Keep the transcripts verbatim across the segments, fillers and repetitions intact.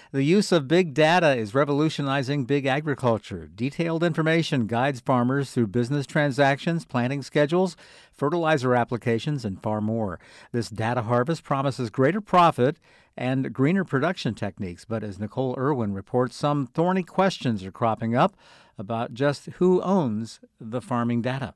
The use of big data is revolutionizing big agriculture. Detailed information guides farmers through business transactions, planting schedules, fertilizer applications, and far more. This data harvest promises greater profit and greener production techniques. But as Nicole Irwin reports, some thorny questions are cropping up about just who owns the farming data.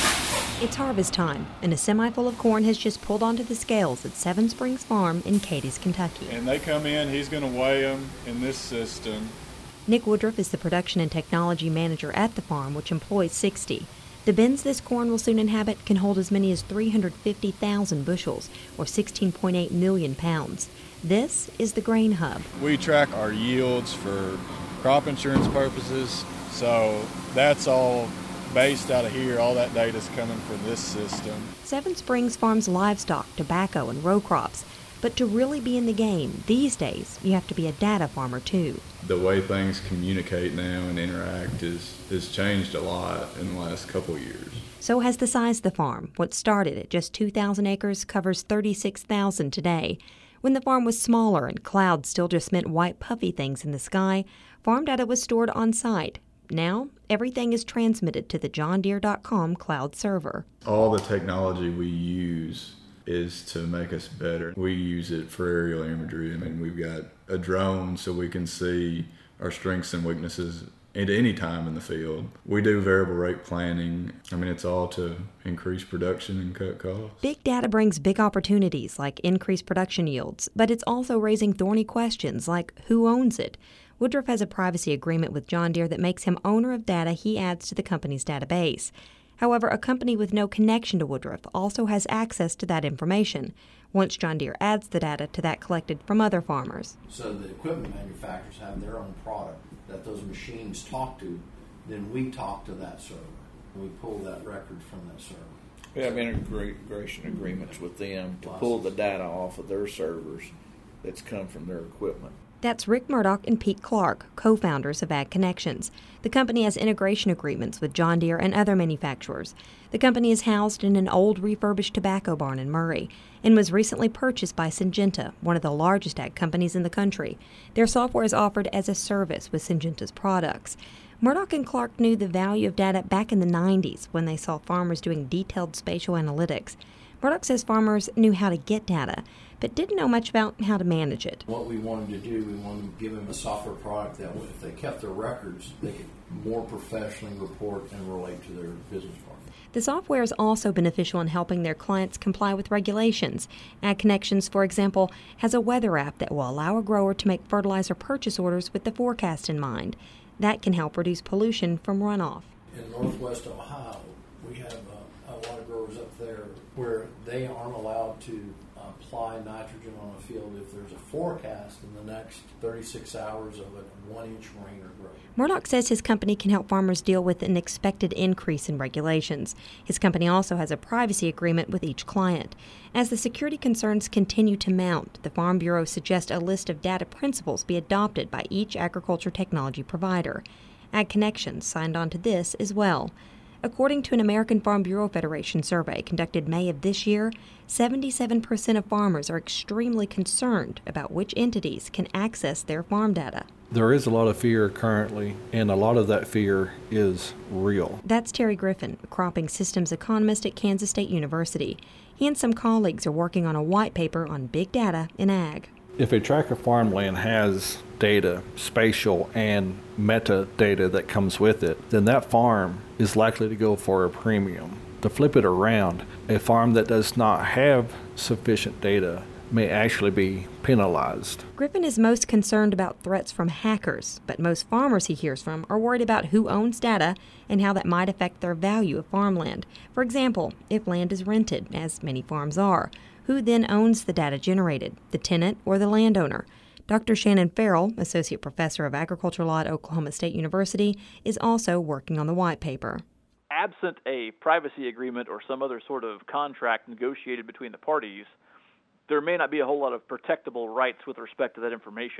It's harvest time, and a semi full of corn has just pulled onto the scales at Seven Springs Farm in Cadiz, Kentucky. And they come in, he's going to weigh them in this system. Nick Woodruff is the production and technology manager at the farm, which employs sixty. The bins this corn will soon inhabit can hold as many as three hundred fifty thousand bushels, or sixteen point eight million pounds. This is the grain hub. We track our yields for crop insurance purposes, so that's all based out of here. All that data is coming from this system. Seven Springs farms livestock, tobacco, and row crops. But to really be in the game these days, you have to be a data farmer too. The way things communicate now and interact is has changed a lot in the last couple of years. So has the size of the farm. What started at just two thousand acres covers thirty-six thousand today. When the farm was smaller and clouds still just meant white puffy things in the sky, farm data was stored on site. Now, everything is transmitted to the John Deere dot com cloud server. All the technology we use is to make us better. We use it for aerial imagery. I mean, we've got a drone so we can see our strengths and weaknesses at any time in the field. We do variable rate planning. I mean, it's all to increase production and cut costs. Big data brings big opportunities like increased production yields, but it's also raising thorny questions like who owns it? Woodruff has a privacy agreement with John Deere that makes him owner of data he adds to the company's database. However, a company with no connection to Woodruff also has access to that information once John Deere adds the data to that collected from other farmers. So the equipment manufacturers have their own product that those machines talk to, then we talk to that server. We pull that record from that server. We have integration agreements with them to pull the data off of their servers that's come from their equipment. That's Rick Murdoch and Pete Clark, co-founders of Ag Connections. The company has integration agreements with John Deere and other manufacturers. The company is housed in an old refurbished tobacco barn in Murray and was recently purchased by Syngenta, one of the largest ag companies in the country. Their software is offered as a service with Syngenta's products. Murdoch and Clark knew the value of data back in the nineties when they saw farmers doing detailed spatial analytics. Murdoch says farmers knew how to get data, but didn't know much about how to manage it. What we wanted to do, we wanted to give them a software product that if they kept their records, they could more professionally report and relate to their business partners. The software is also beneficial in helping their clients comply with regulations. Ag Connections, for example, has a weather app that will allow a grower to make fertilizer purchase orders with the forecast in mind. That can help reduce pollution from runoff. In northwest Ohio, we have a, a lot of growers up there where they aren't allowed to apply nitrogen on a field if there's a forecast in the next thirty-six hours of a one-inch rain or growth. Murdoch says his company can help farmers deal with an expected increase in regulations. His company also has a privacy agreement with each client. As the security concerns continue to mount, the Farm Bureau suggests a list of data principles be adopted by each agriculture technology provider. Ag Connections signed on to this as well. According to an American Farm Bureau Federation survey conducted May of this year, seventy-seven percent of farmers are extremely concerned about which entities can access their farm data. There is a lot of fear currently, and a lot of that fear is real. That's Terry Griffin, a cropping systems economist at Kansas State University. He and some colleagues are working on a white paper on big data in ag. If a tract of farmland has data, spatial and metadata that comes with it, then that farm is likely to go for a premium. To flip it around, a farm that does not have sufficient data may actually be penalized. Griffin is most concerned about threats from hackers, but most farmers he hears from are worried about who owns data and how that might affect their value of farmland. For example, if land is rented, as many farms are, who then owns the data generated, the tenant or the landowner? Doctor Shannon Farrell, Associate Professor of Agriculture Law at Oklahoma State University, is also working on the white paper. Absent a privacy agreement or some other sort of contract negotiated between the parties, there may not be a whole lot of protectable rights with respect to that information.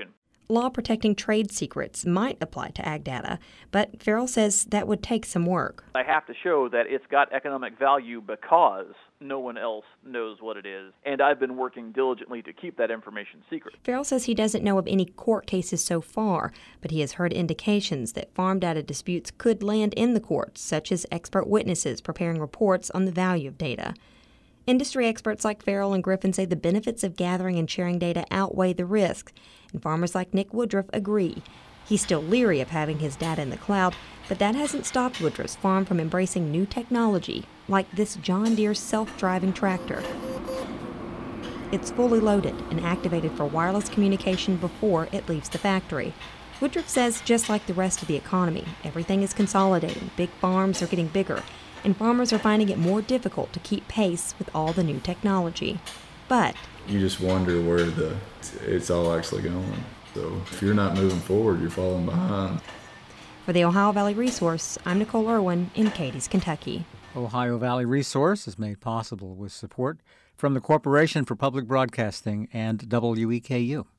law protecting trade secrets might apply to ag data, but Farrell says that would take some work. I have to show that it's got economic value because no one else knows what it is, and I've been working diligently to keep that information secret. Farrell says he doesn't know of any court cases so far, but he has heard indications that farm data disputes could land in the courts, such as expert witnesses preparing reports on the value of data. Industry experts like Farrell and Griffin say the benefits of gathering and sharing data outweigh the risks, and farmers like Nick Woodruff agree. He's still leery of having his data in the cloud, but that hasn't stopped Woodruff's farm from embracing new technology, like this John Deere self-driving tractor. It's fully loaded and activated for wireless communication before it leaves the factory. Woodruff says just like the rest of the economy, everything is consolidating, big farms are getting bigger, and farmers are finding it more difficult to keep pace with all the new technology. But you just wonder where the it's all actually going. So if you're not moving forward, you're falling behind. For the Ohio Valley Resource, I'm Nicole Irwin in Cadiz, Kentucky. Ohio Valley Resource is made possible with support from the Corporation for Public Broadcasting and W E K U.